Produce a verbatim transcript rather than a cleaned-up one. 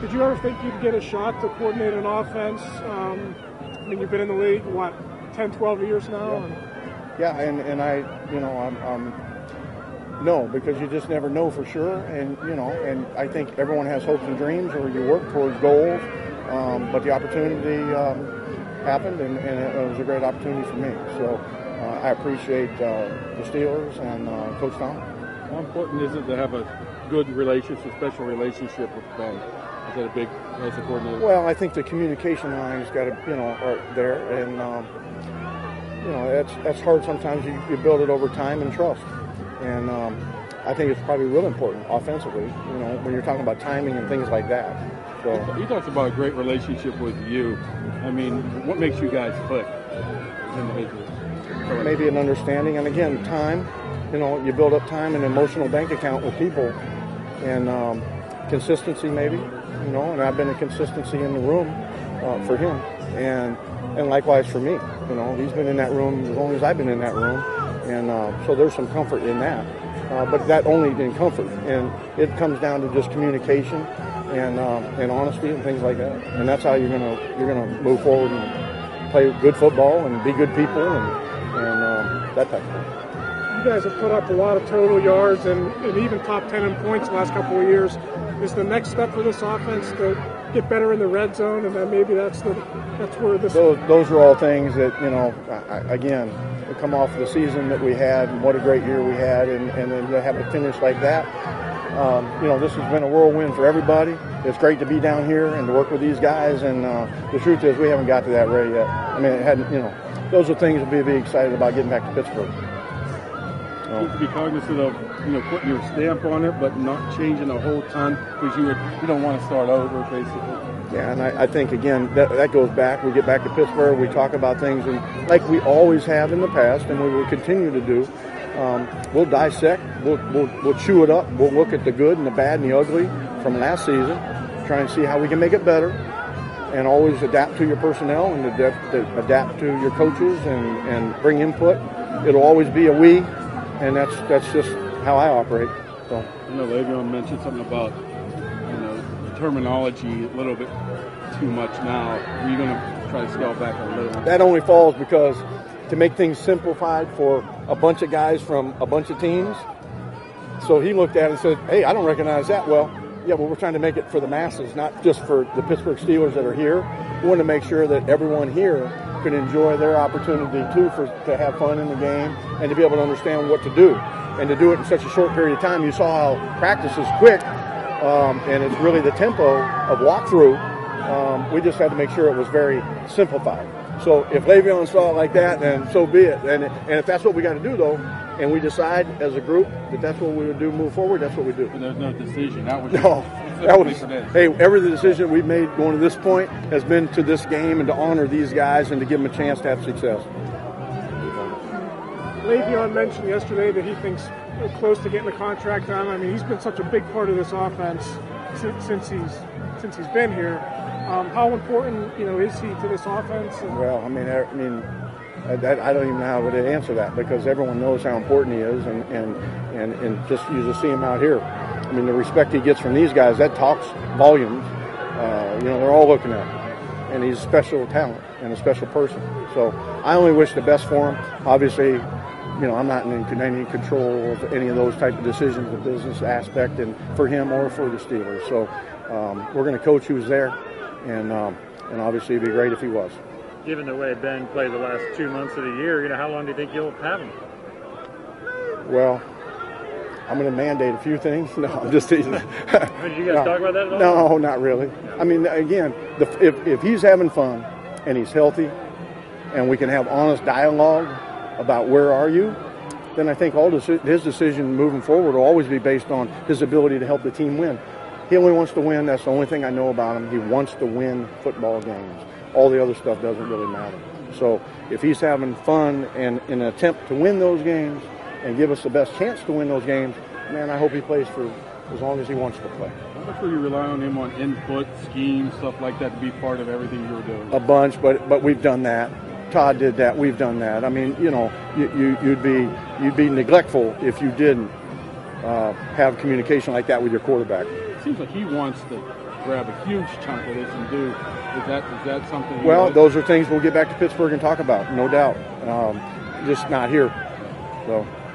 Did you ever think you'd get a shot to coordinate an offense? Um, I mean, you've been in the league, what, ten, twelve years now? Yeah, and, yeah, and, and I, you know, I'm, I'm, no, because you just never know for sure. And, you know, and I think everyone has hopes and dreams, or you work towards goals. Um, but the opportunity um, happened, and, and it was a great opportunity for me. So uh, I appreciate uh, the Steelers and uh, Coach Tom. How important is it to have a good relationship, special relationship with Ben? Is that a big as a coordinator? Well, I think the communication lines got to, you know, are there, and um, you know, that's that's hard sometimes. You, you build it over time and trust, and um, I think it's probably real important offensively. You know, when you're talking about timing and things like that. So he talks about a great relationship with you. I mean, what makes you guys click individually? Maybe an understanding, and again, time. You know, you build up time and emotional bank account with people, and um, consistency maybe. You know, and I've been a consistency in the room uh, for him, and and likewise for me. You know, he's been in that room as long as I've been in that room, and uh, so there's some comfort in that. Uh, but that only in comfort, and it comes down to just communication and um, and honesty and things like that. And that's how you're gonna you're gonna move forward and play good football and be good people and and um, that type of thing. You guys have put up a lot of total yards and, and even top ten in points the last couple of years. Is the next step for this offense to get better in the red zone, and then maybe that's the that's where this. Those, those are all things that, you know. I, again, we come off the season that we had, and what a great year we had, and, and then to have a finish like that. Um, you know, this has been a whirlwind for everybody. It's great to be down here and to work with these guys. And uh, the truth is, we haven't got to that Ray yet. I mean, it hadn't. You know, those are things to be, be excited about getting back to Pittsburgh. You have to be cognizant of, you know, putting your stamp on it, but not changing a whole ton because you would, you don't want to start over, basically. Yeah, and I, I think, again, that, that goes back. We get back to Pittsburgh, we talk about things, and like we always have in the past, and we will continue to do, um, we'll dissect, we'll, we'll, we'll chew it up, we'll look at the good and the bad and the ugly from last season, try and see how we can make it better, and always adapt to your personnel and adapt to, adapt to your coaches and, and bring input. It'll always be a we. And that's that's just how I operate. So. You know, Le'Veon mentioned something about, you know, the terminology a little bit too much now. Are you going to try to scale back a little? That only falls because to make things simplified for a bunch of guys from a bunch of teams. So he looked at it and said, hey, I don't recognize that. Well, yeah, well, we're trying to make it for the masses, not just for the Pittsburgh Steelers that are here. We want to make sure that everyone here can enjoy their opportunity, too, for to have fun in the game and to be able to understand what to do. And to do it in such a short period of time. You saw how practice is quick, um, and it's really the tempo of walkthrough. Um, we just had to make sure it was very simplified. So if Le'Veon saw it like that, then so be it. And, and if that's what we got to do, though, and we decide as a group that that's what we would do, move forward, that's what we do. But there's no decision. That was no. That was, hey, every decision we've made going to this point has been to this game and to honor these guys and to give them a chance to have success. Le'Veon mentioned yesterday that he thinks we're close to getting a contract done. I mean, he's been such a big part of this offense since, since he's since he's been here. Um, how important, you know, is he to this offense? And well, I mean, I, I mean, I, I don't even know how to answer that because everyone knows how important he is, and and and, and just you just see him out here. I mean, the respect he gets from these guys, that talks volumes. Uh, you know, they're all looking at him. And he's a special talent and a special person. So I only wish the best for him. Obviously, you know, I'm not in any control of any of those type of decisions, the business aspect, and for him or for the Steelers. So um, we're going to coach who's there, and um, and obviously it'd be great if he was. Given the way Ben played the last two months of the year, you know, how long do you think you'll have him? Well, I'm going to mandate a few things. No, I'm just teasing. Did you guys no, talk about that at all? No, not really. I mean, again, the, if, if he's having fun and he's healthy and we can have honest dialogue about where are you, then I think all this, his decision moving forward will always be based on his ability to help the team win. He only wants to win. That's the only thing I know about him. He wants to win football games. All the other stuff doesn't really matter. So if he's having fun and in an attempt to win those games and give us the best chance to win those games, man, I hope he plays for as long as he wants to play. How much will you rely on him on input, scheme, stuff like that to be part of everything you're doing? A bunch, but but we've done that. Todd did that. We've done that. I mean, you know, you, you, you'd be you'd be neglectful if you didn't uh, have communication like that with your quarterback. It seems like he wants to grab a huge chunk of this and do. Is that is that something? Well, like? those are things we'll get back to Pittsburgh and talk about, no doubt. Um, just not here. So.